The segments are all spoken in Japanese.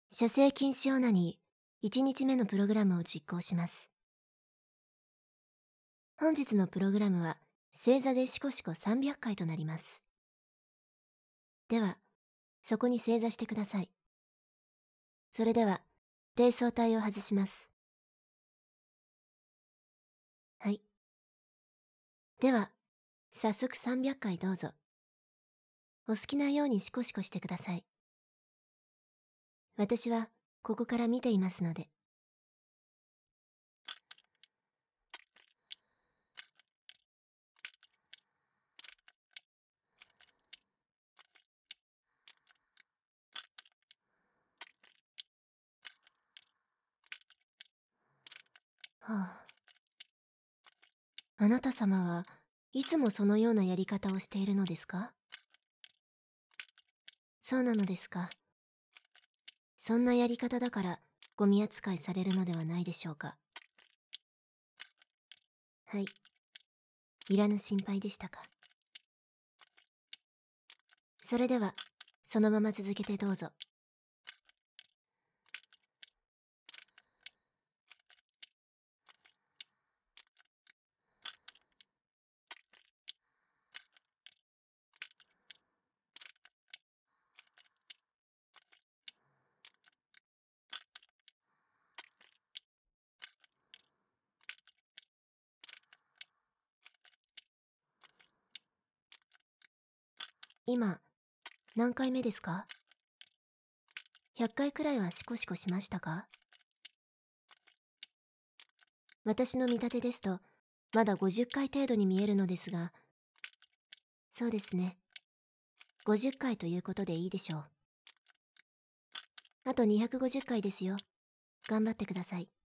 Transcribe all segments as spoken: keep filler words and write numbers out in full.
射精禁止オナニーいちにちめのプログラムを実行します。本日のプログラムは正座でシコシコさんびゃっかいとなります。では、そこに正座してください。それでは、低層体を外します。はい。では、早速さんびゃっかいどうぞ。お好きなようにシコシコしてください。私はここから見ていますので。はあ。あなた様はいつもそのようなやり方をしているのですか？そうなのですか。そんなやり方だからゴミ扱いされるのではないでしょうか。はい。いらぬ心配でしたか。それでは、そのまま続けてどうぞ。今、何回目ですか？ひゃっかいくらいはシコシコしましたか？私の見立てですと、まだごじゅっかい程度に見えるのですが、そうですね。ごじゅっかいということでいいでしょう。あとにひゃくごじゅっかいですよ。頑張ってください。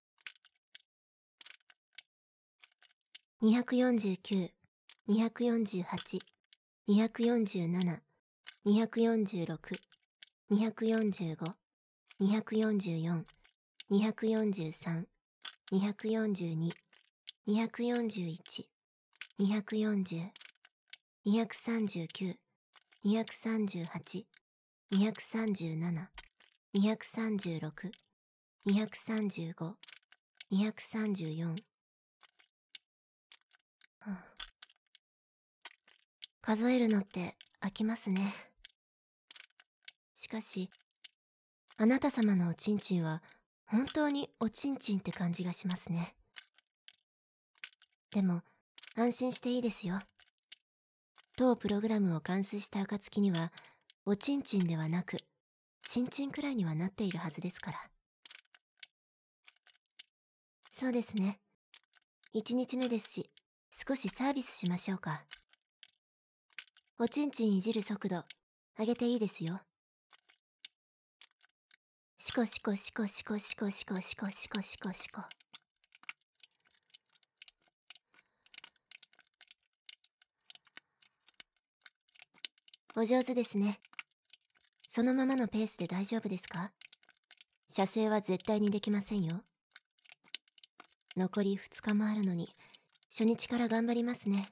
にひゃくよんじゅうきゅう、にひゃくよんじゅうはち、にひゃくよんじゅうなな、にひゃくよんじゅうろく、にひゃくよんじゅうご、にひゃくよんじゅうよん、にひゃくよんじゅうさん、にひゃくよんじゅうに、にひゃくよんじゅういち、にひゃくよんじゅう、にひゃくさんじゅうきゅう、にひゃくさんじゅうはち、にひゃくさんじゅうなな、にひゃくさんじゅうろく、にひゃくさんじゅうご、にひゃくさんじゅうよん。はあ、数えるのって飽きますね。しかし、あなた様のおちんちんは本当におちんちんって感じがしますね。でも、安心していいですよ。当プログラムを完遂した暁には、おちんちんではなく、ちんちんくらいにはなっているはずですから。そうですね。一日目ですし、少しサービスしましょうか。おちんちんいじる速度、上げていいですよ。シコシコシコシコシコシコシコシコシコシコ。お上手ですね。そのままのペースで大丈夫ですか？射精は絶対にできませんよ。残りふつかもあるのに、初日から頑張りますね。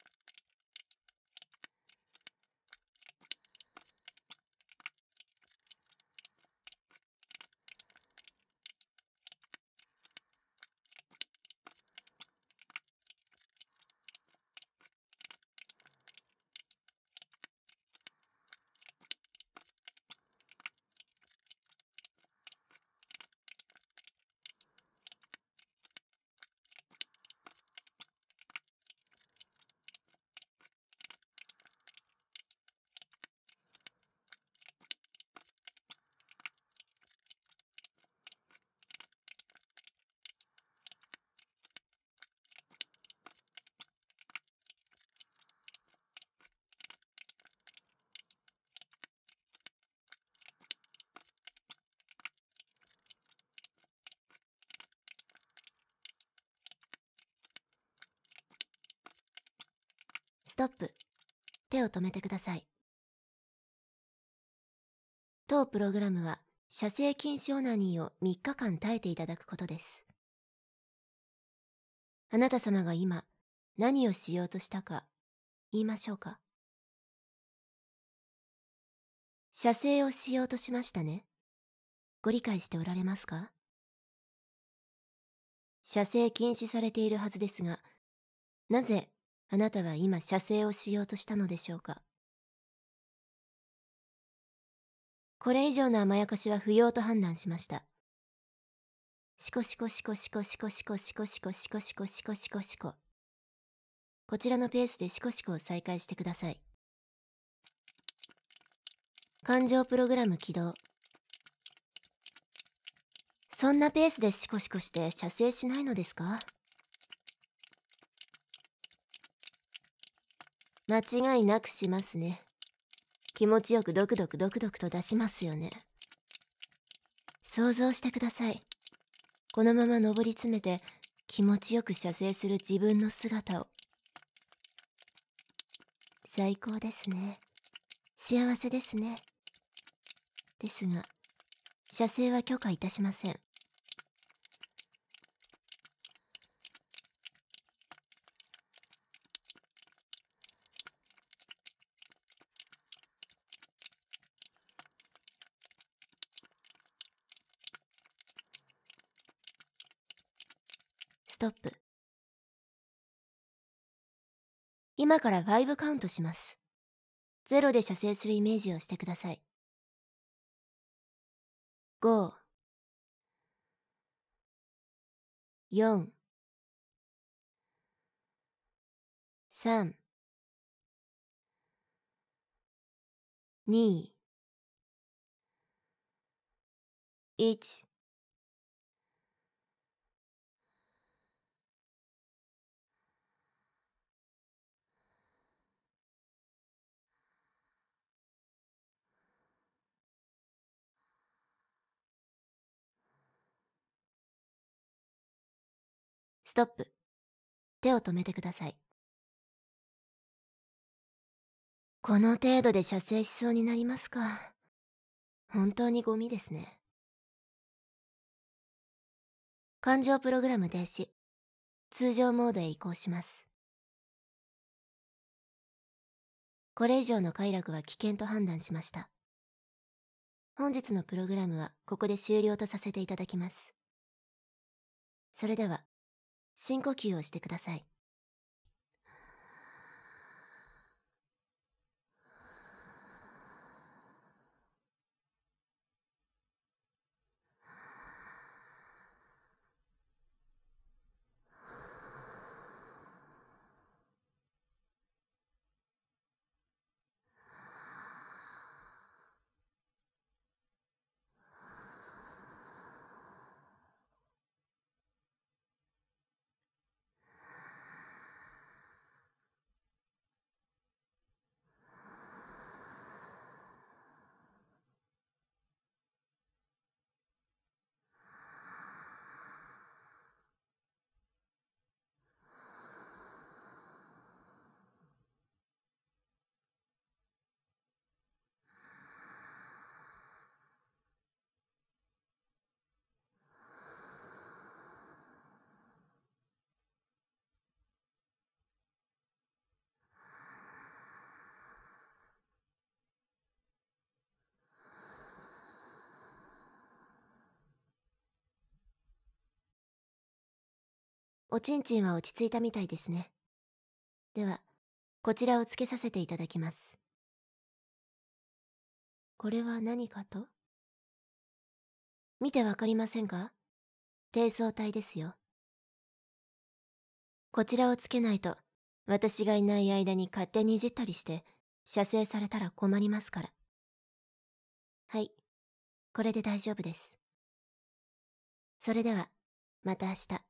ストップ。手を止めてください。当プログラムは射精禁止オナニーをみっかかん耐えていただくことです。あなた様が今何をしようとしたか言いましょうか。射精をしようとしましたね。 ご理解しておられますか？射精禁止されているはずですが、なぜあなたは今射精をしようとしたのでしょうか？これ以上の甘やかしは不要と判断しました。シコシコシコシコシコシコシコシコシコシコシコシコシコ。こちらのペースでシコシコを再開してください。感情プログラム起動。そんなペースでシコシコして射精しないのですか？間違いなくしますね。気持ちよくドクドクドクドクと出しますよね。想像してください。このまま上り詰めて気持ちよく射精する自分の姿を。最高ですね。幸せですね。ですが、射精は許可いたしません。ストップ。今からごカウントします。ゼロで射精するイメージをしてください。ご、よん、さん、に、いち。ストップ。手を止めてください。この程度で射精しそうになりますか。本当にゴミですね。感情プログラム停止。通常モードへ移行します。これ以上の快楽は危険と判断しました。本日のプログラムはここで終了とさせていただきます。それでは、深呼吸をしてください。おちんちんは落ち着いたみたいですね。では、こちらをつけさせていただきます。これは何かと？見てわかりませんか？低層体ですよ。こちらをつけないと、私がいない間に勝手にいじったりして、射精されたら困りますから。はい、これで大丈夫です。それでは、また明日。